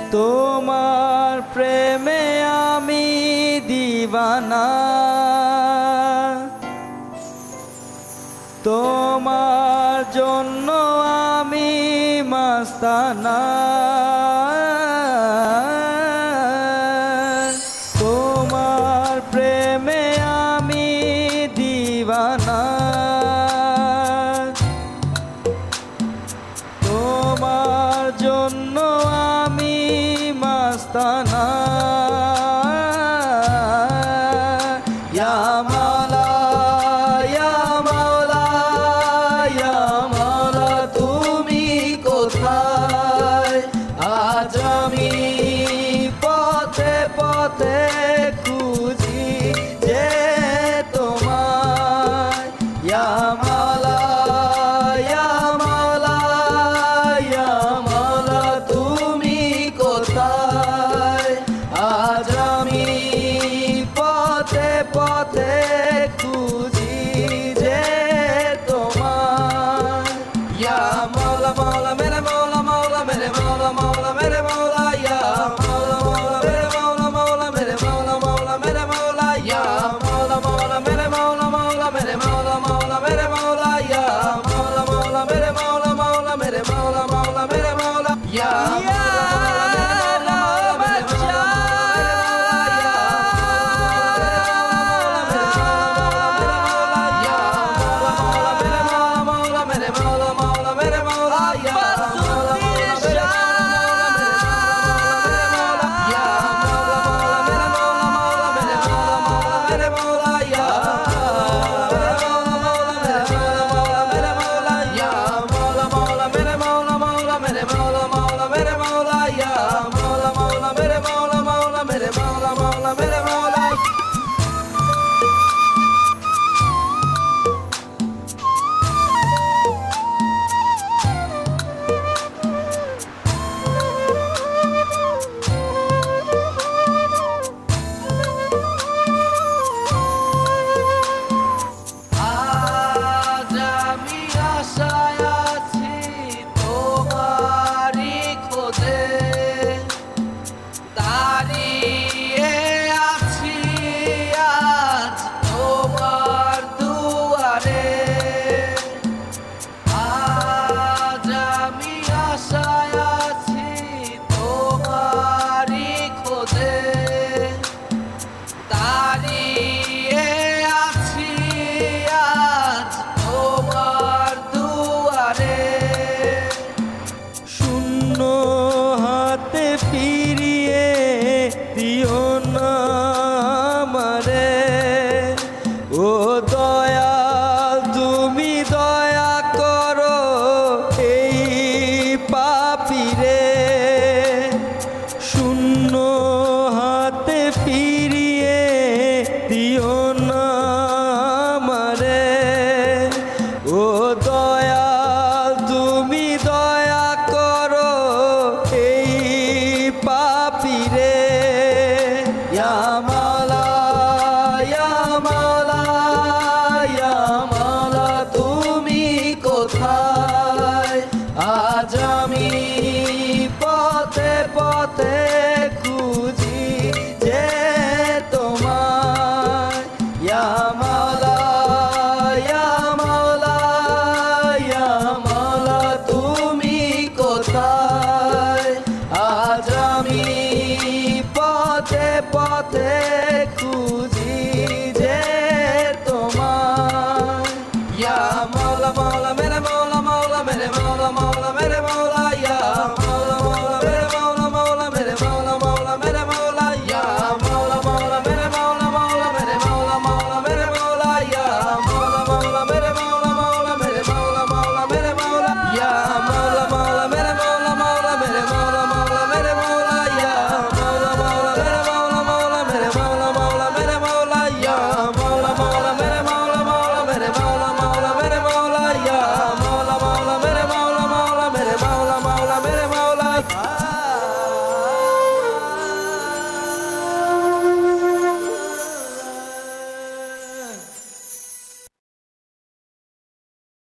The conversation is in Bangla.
তোমার প্রেমে আমি দিওয়ানা, তোমার জন্য আমি মাস্তানা। তোমার প্রেমে আমি দিওয়ানা, তোমার জন্য আমি মাস্তানা। ইয়া মাওলা, ইয়া মাওলা, ইয়া মাওলা, তুমি কোথায়? আজ আমি পথে পথে খুঁজি যে তোমায়। ইয়া মাওলা, ইয়া মাওলা, ইয়া মাওলা, তুমি কোথায়? আজ আমি পথে পথে খুঁজি যে তোমায়। ইয়া মাওলা, মাওলা মেরে মাওলা, মাওলা মেরে মাওলা, মাওলা মেরে মাওলা, ইয়া মাওলা, মাওলা মেরে মাওলা, মাওলা মেরে মাওলা, মাওলা মেরে মাওলা, ইয়া মাওলা, মাওলা মেরে মাওলা, মাওলা মেরে মাওলা, মাওলা মেরে মাওলা, ইয়া মাওলা, মাওলা মেরে মাওলা, মাওলা মেরে মাওলা, মাওলা মেরে মাওলা, ইয়া ফিরিয়ে দিও না আমারে, ও দয়াল তুমি দয়া করো এই পাপীরে। শূন্য হাতে ফিরিয়ে দিও না আমারে, ও দয়াল তুমি দয়া করো এই পাপীরে। ইয়া মাওলা, ইয়া মাওলা, ইয়া মাওলা, তুমি কোথায়? আজ আমি পথে পথে খুঁজি যে তোমায়। ইয়া মাওলা, ইয়া মাওলা, ইয়া মাওলা, তুমি কোথায়? আজ আমি পথে পথে খুঁজি যে তোমায়। ইয়া মাওলা, মাওলা মেরে মাওলা, মাওলা মেরে মাওলা, মাওলা মেরে